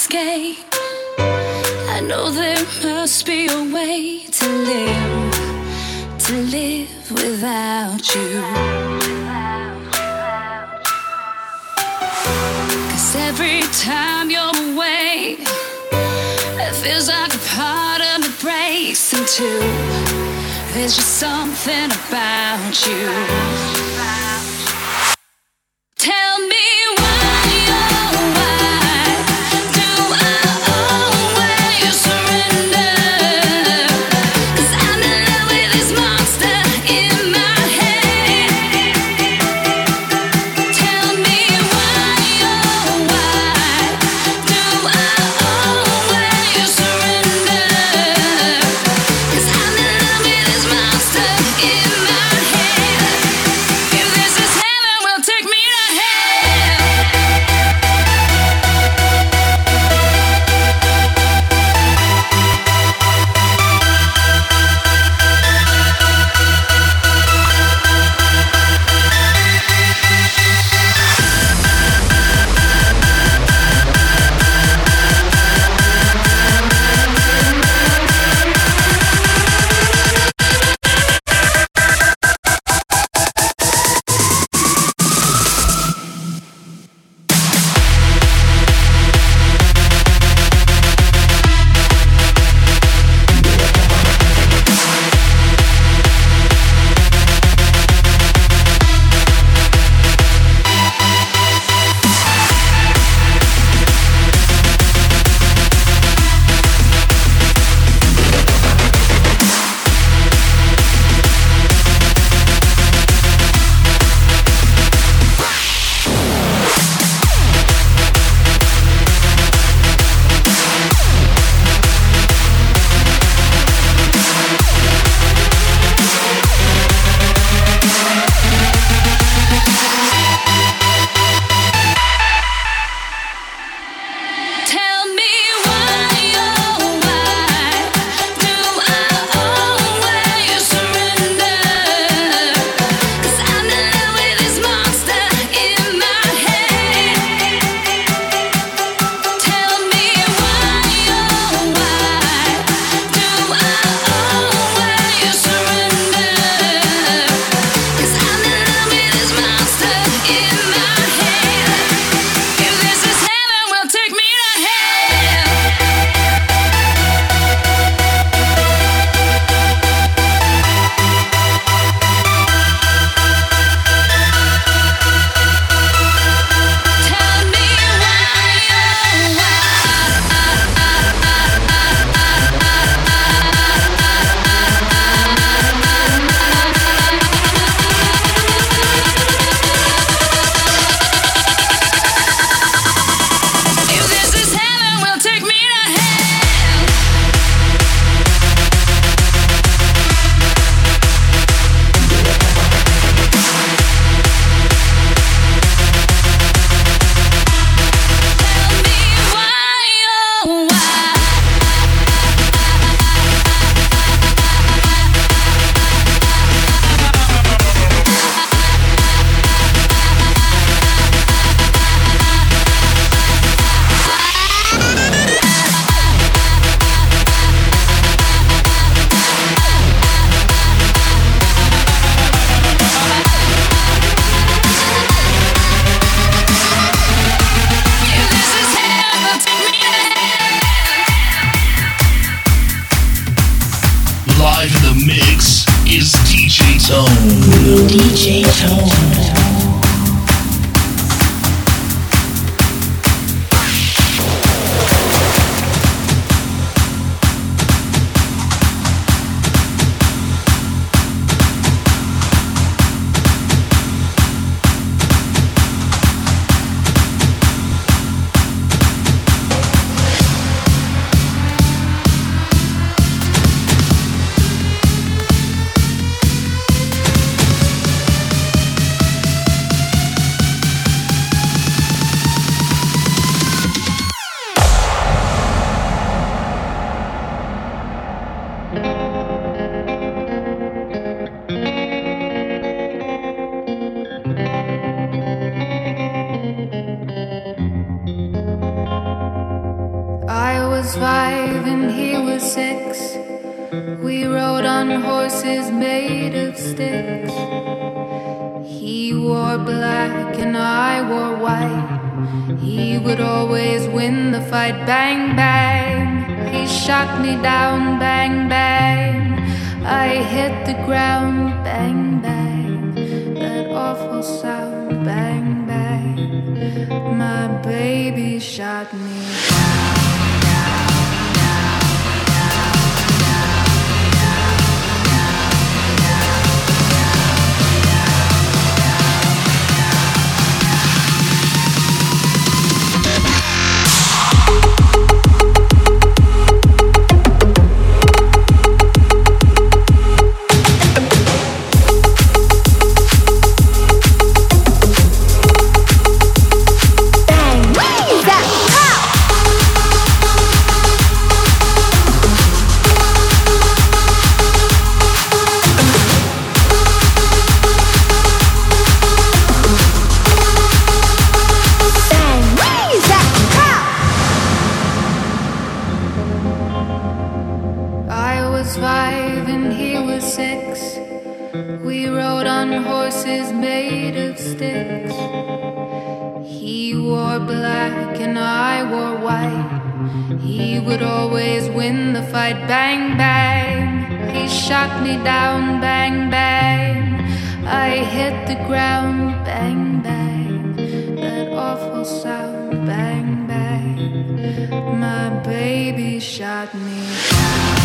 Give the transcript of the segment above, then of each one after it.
escape. I know there must be a way to live without you. 'Cause every time you're away, it feels like a part of me breaks in two. There's just something about you. Tell me why, oh why do I always surrender? 'Cause I'm in love with this monster in my head. Tell me why, oh why do I always surrender? 'Cause I'm in love with this monster in my head. If there's was 5 and he was 6. We rode on horses made of sticks. He wore black and I wore white. He would always win the fight. Bang, bang. He shot me down. Bang, bang. I hit the ground. Bang, bang. That awful sound. Bang, bang. My baby shot me down. Bang, bang, he shot me down. Bang, bang, I hit the ground. Bang, bang, that awful sound. Bang, bang, my baby shot me down.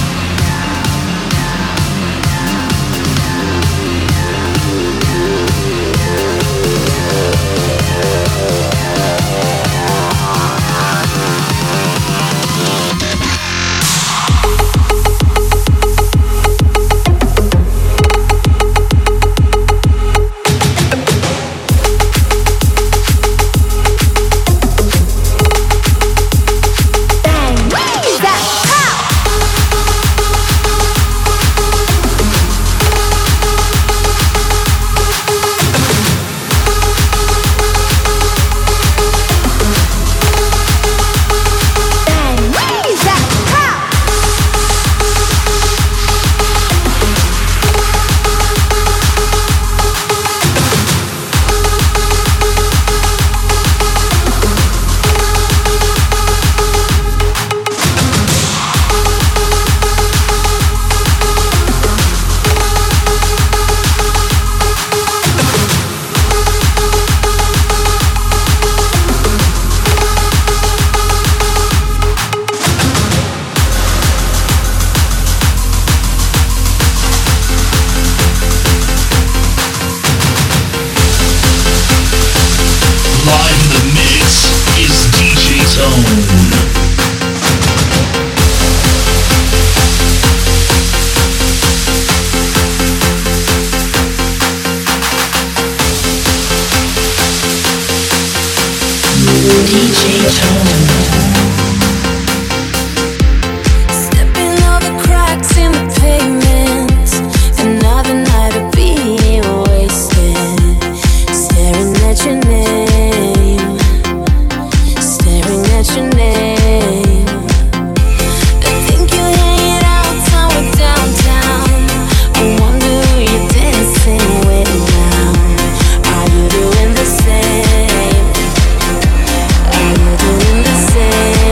Say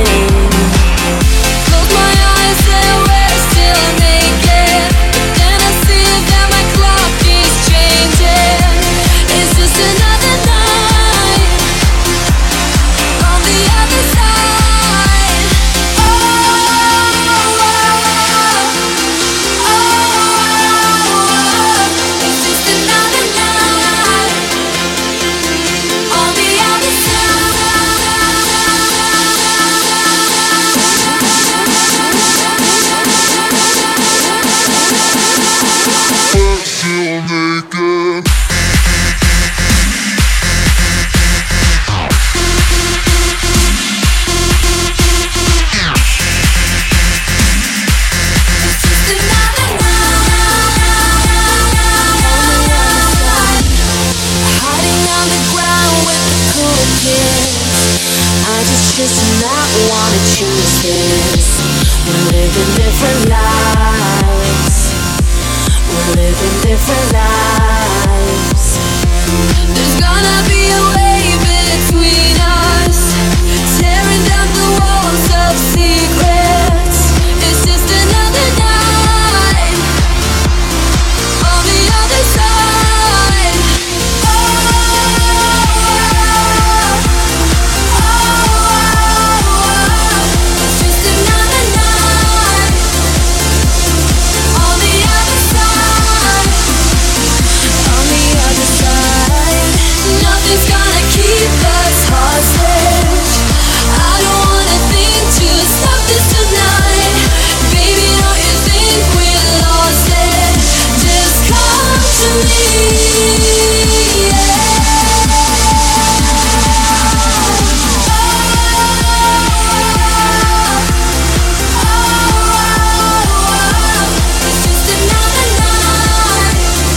this and I wanna choose this. We're living different lives. We're living different lives. There's gonna be a way between us, tearing down the walls of secrets. It's just another night on the other side. It's just another night on the other side. On the other side, nothing's gonna keep us hostage. I don't wanna think to stop this tonight. Baby, don't you think we're lost it? Just come to me, yeah. It's just another night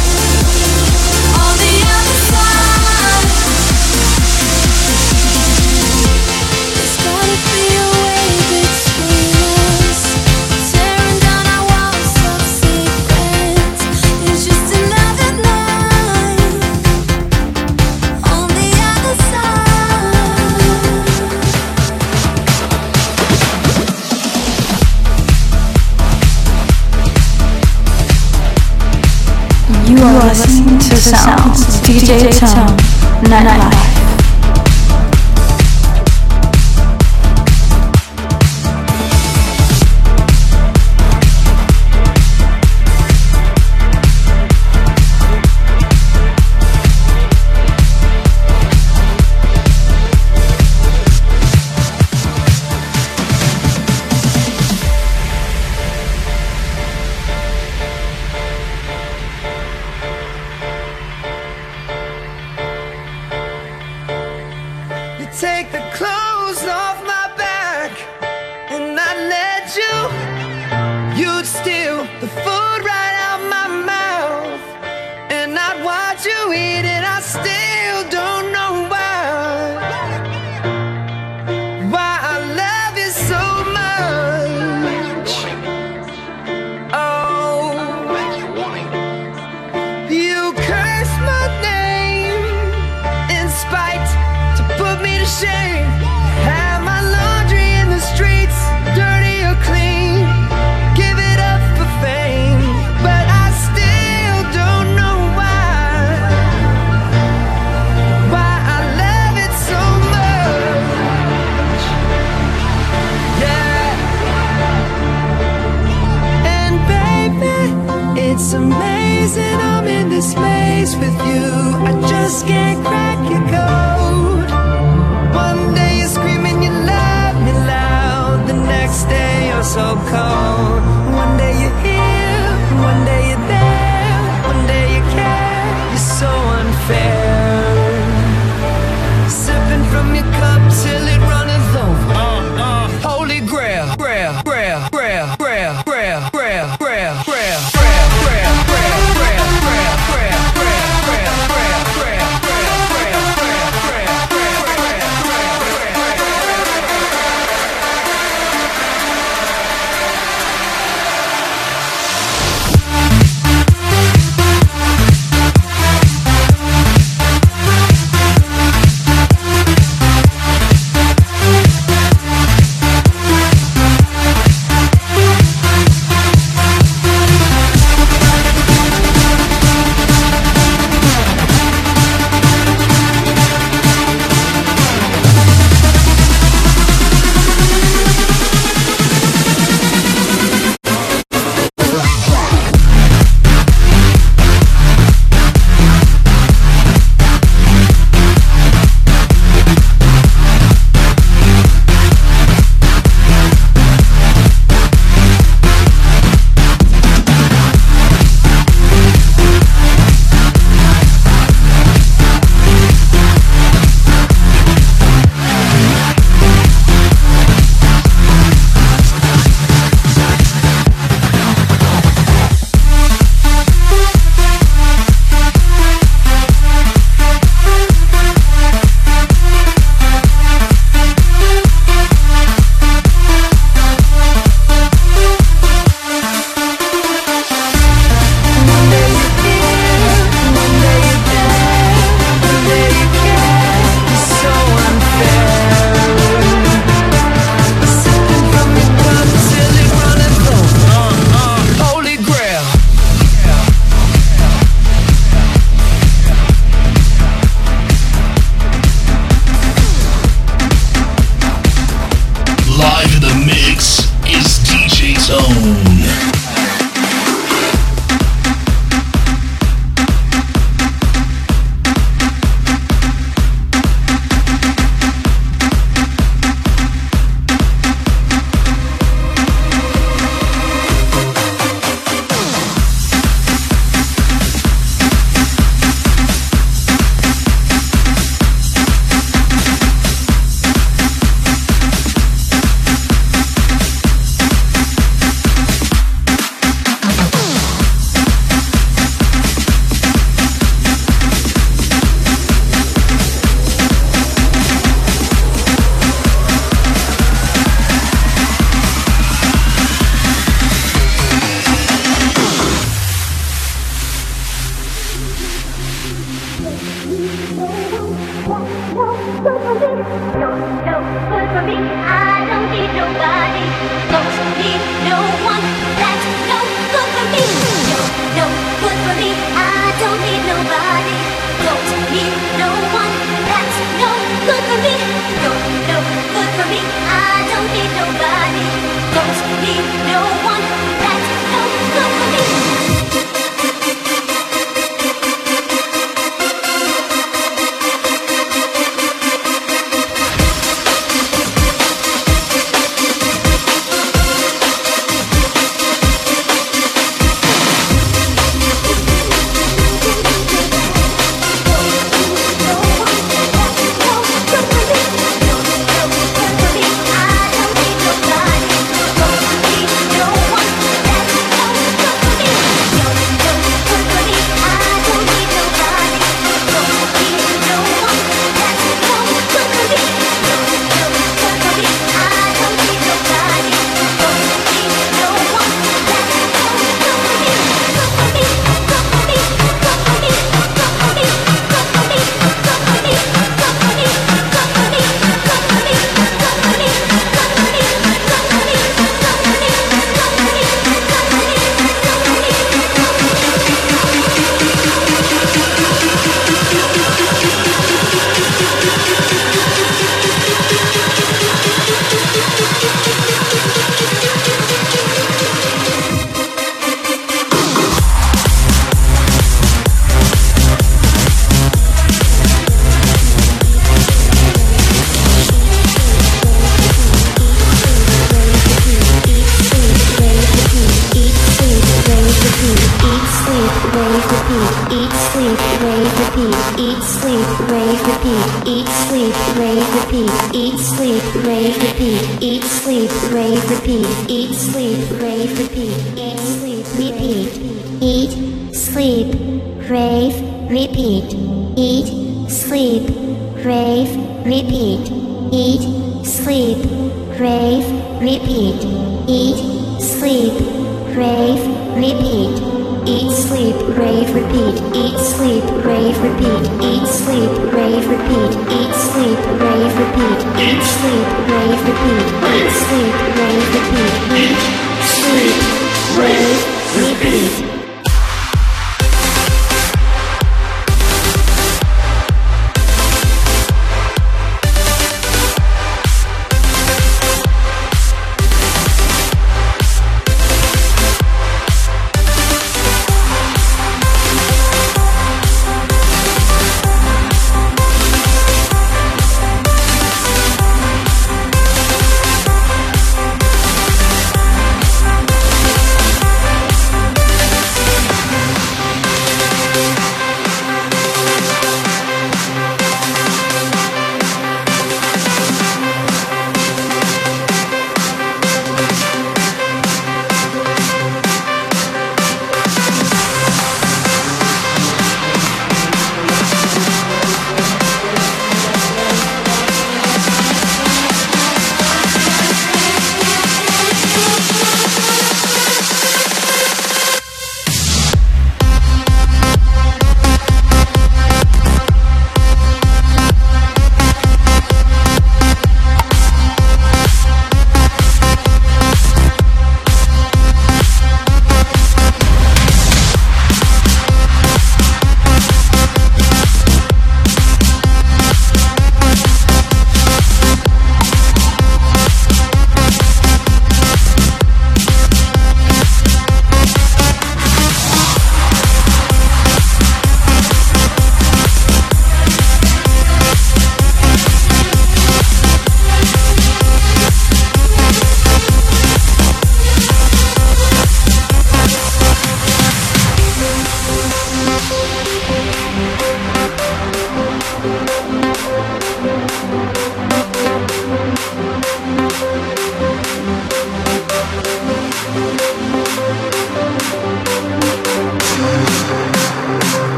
on the other side. There's gotta be a way between us, tearing down our walls of secrets. It's just another night on the other side. You are listening to Sounds DJ Tone Nightlife. You take the clothes off my back and I let you. You'd steal the food right out my mouth and I'd watch you eat it. I still don't know why I love you so much. Oh, you curse my name in spite to put me to shame. Have my laundry in the streets, dirty or clean. Give it up for fame, but I still don't know why I love it so much. Yeah. And baby, it's amazing I'm in this maze with you. I just can't crack your code. One day you're screaming your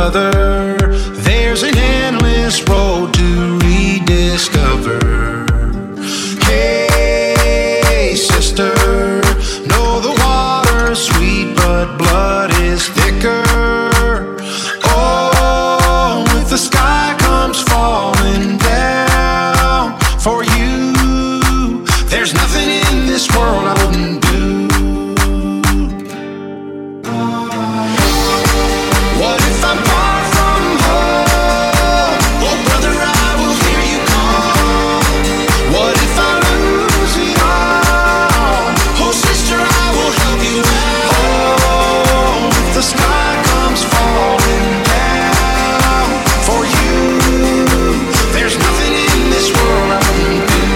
brother, there's an endless road to rediscover. Hey, sister, know the water's sweet, but blood is thicker. Oh, if the sky comes falling down for you, there's nothing in this world I wouldn't do. What if I'm far from home? Oh, brother, I will hear you call. What if I lose it all? Oh, sister, I will help you out. Oh, if the sky comes falling down for you, there's nothing in this world I wouldn't do.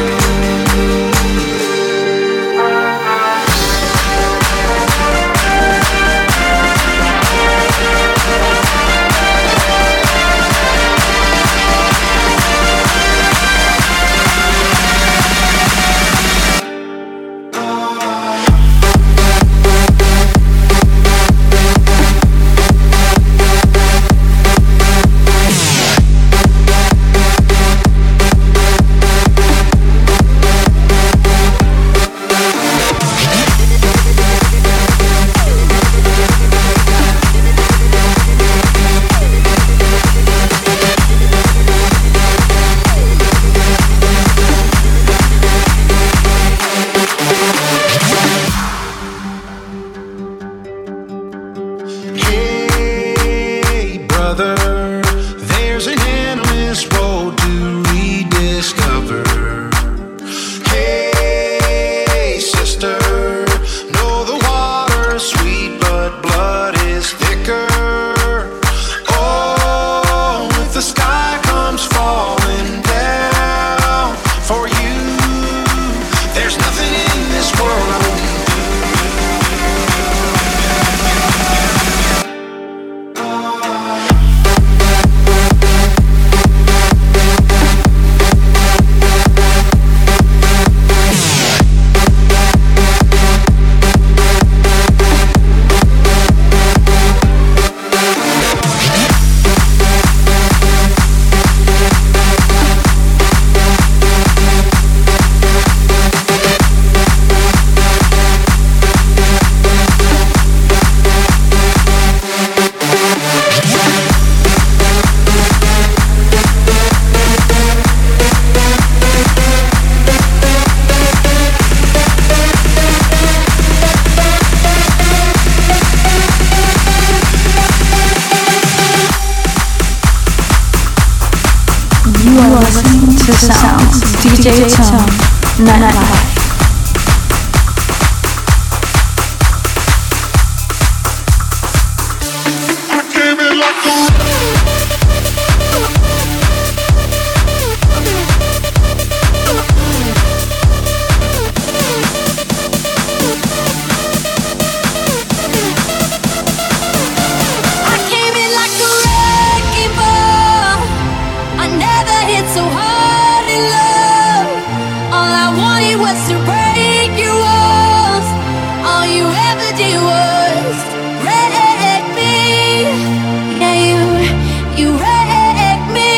Hey, brother, there's an endless road to rediscover. Hey, sister, know the water's sweet, but blood is thicker. Oh, if the sky comes falling down for you, there's nothing in this world I wouldn't do. You are listening to Sounds DJ Tone Nightlife. I came in like a wrecking ball. I never hit so hard in love. All I wanted was to break your walls. All you ever did was wreck me. Yeah, you wrecked me.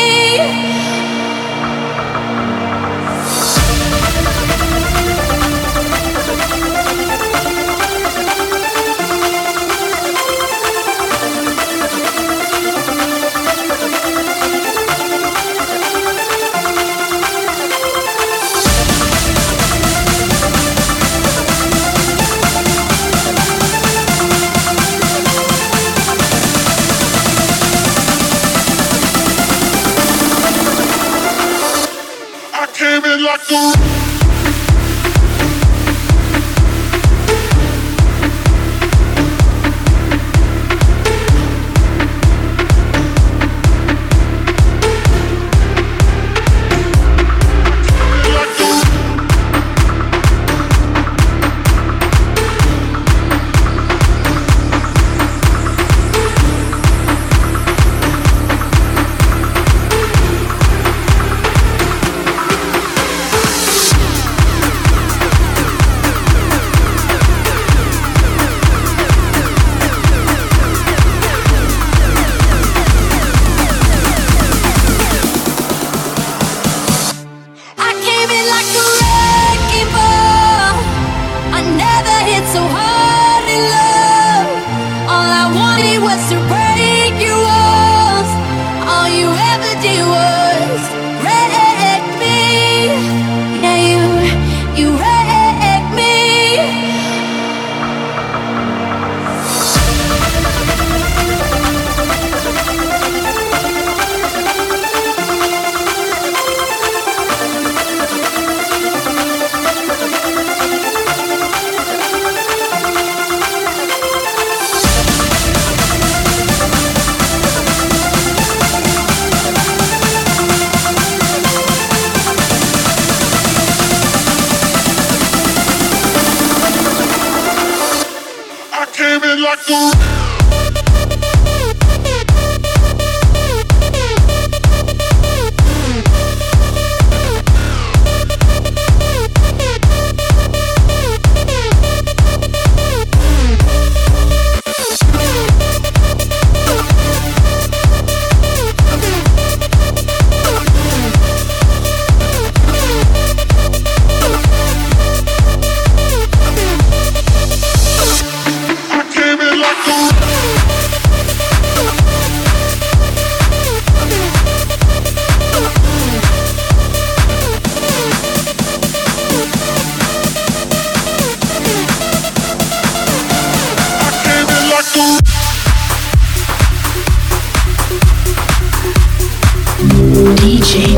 DJ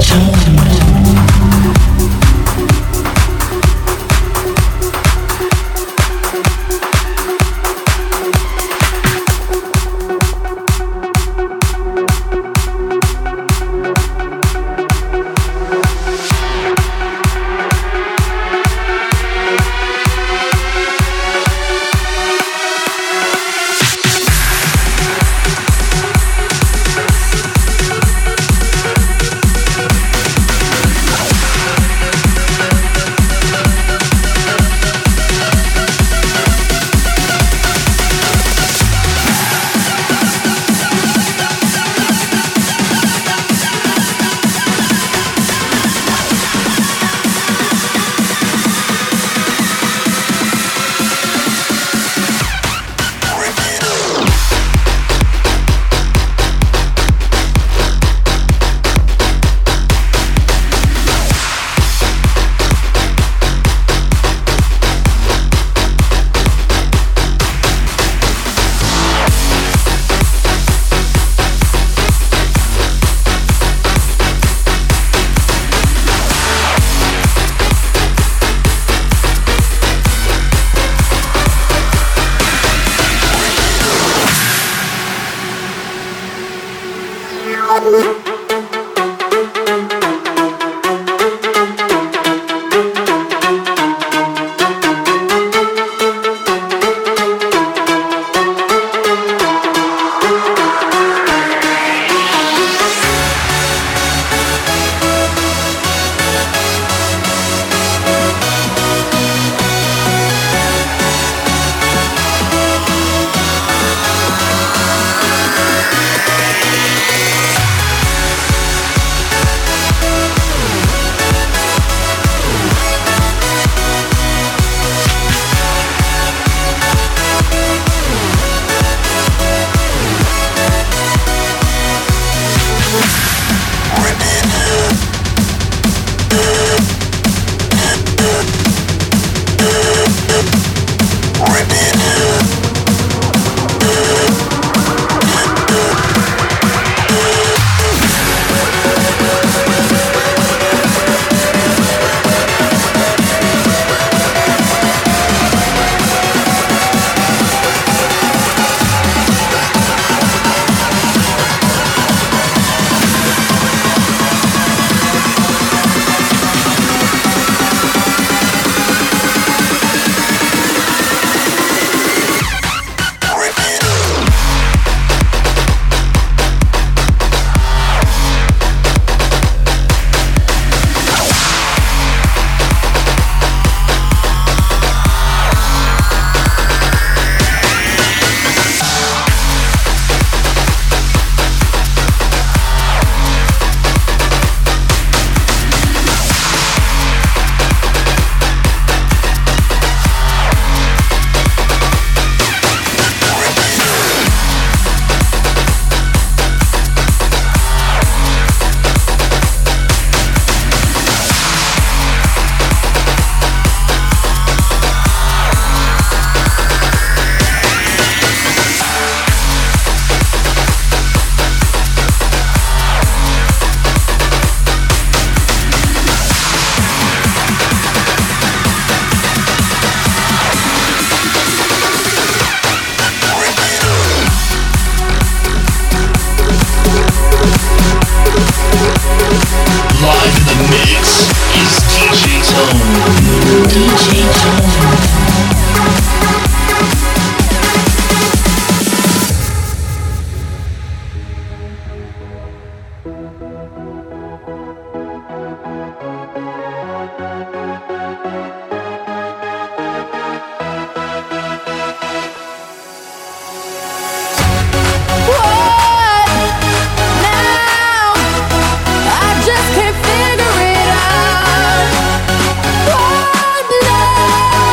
Tone. Just can't figure it out. Oh, no.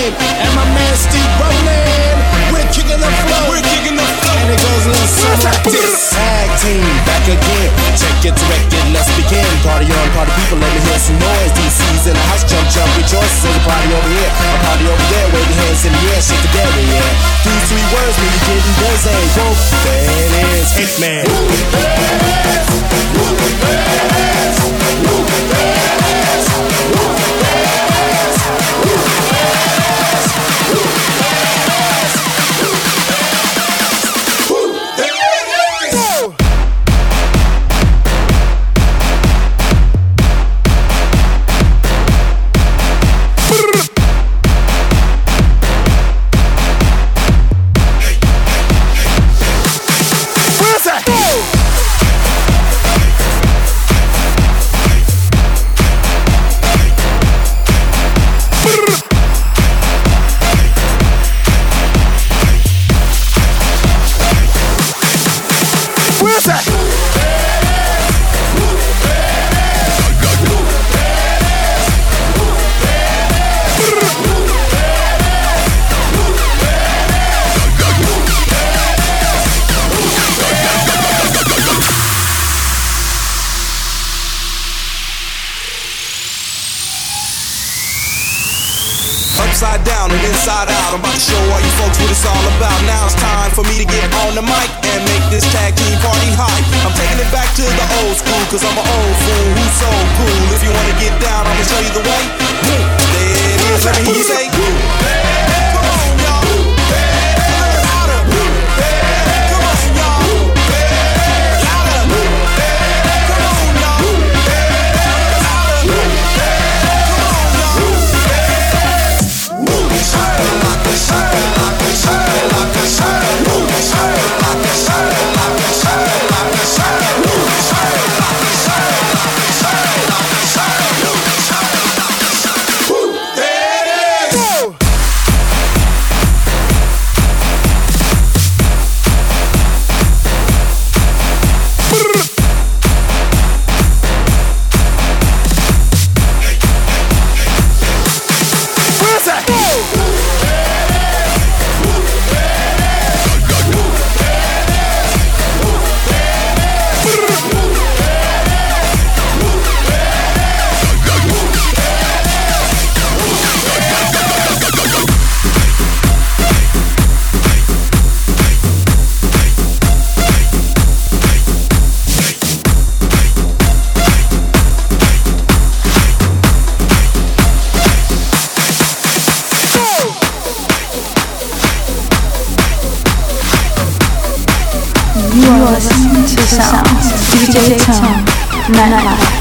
Kane and my man Steve Rollin. We're kicking the flow. We're kicking the flow. And it goes a little something like this. Tag team back again. Check it to record, let's begin. Party on, party people, let me hear some noise. DC's in the house, jump, jump, rejoice. There's a party over here, a party over there. Wave your hands in the air, shake the dairy, yeah. 2, 3 words, mean you're getting busy. Whoa, there it is, Hitman. Upside down and inside out, I'm about to show all you folks what it's all about. Now it's time for me to get on the mic and make this tag team party hype. I'm taking it back to the old school, cause I'm an old fool who's so cool. If you wanna get down, I'ma show you the way. There it is, let me hear you say. Come on, y'all. Louder. Come on, y'all. Louder. Come on, y'all. You are listening to the sounds DJ Tone Nightlife.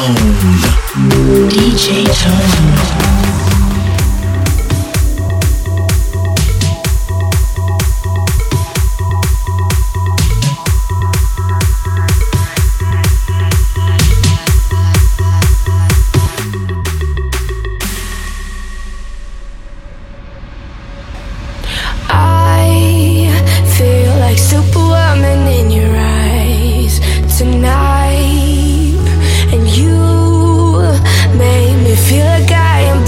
Tone. DJ Tone. Superwoman in your eyes tonight, and you made me feel like I am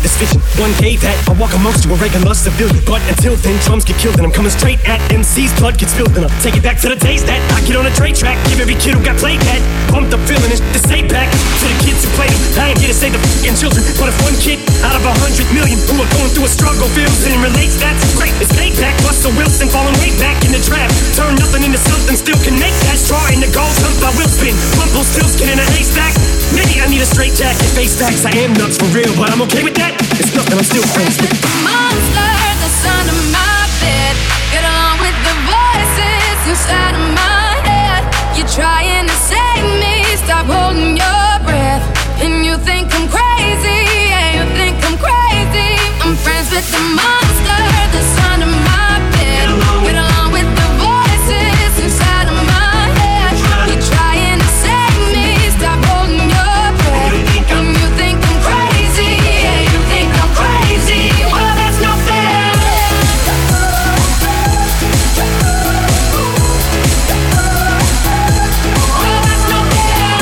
this vision. One day that I'll walk amongst you a regular civilian. But until then, drums get killed and I'm coming straight at MC's blood gets spilled. And I'll take it back to the days that I get on a Dre track. Give every kid who got played that pumped up feeling is to say back to the kids who played them. I ain't here to save the f***ing children, but if one kid out of 100 million who are going through a struggle feels and relates, that's great. It's payback. Russell Wilson falling way back in the draft. Turn nothing into something, still can make that straw in the gold. Hump I will spin, rumple still skin in a haystack. Maybe I need a straight jacket, face facts. I am nuts for real, but I'm okay with that. It's nothing, I'm still friends with the monster that's under my bed. Get along with the voices inside of my head. You're trying to save me, stop holding your breath. And you think I'm crazy, yeah, you think I'm crazy. I'm friends with the monster that's under my bed. Get along with the voices inside of my head. You're trying to save me, stop holding your breath. And you think I'm crazy, yeah, you think I'm crazy. Well, that's not fair. Well, that's not fair.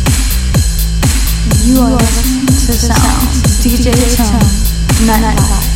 You are listening to Sounds DJ Tone Nightlife.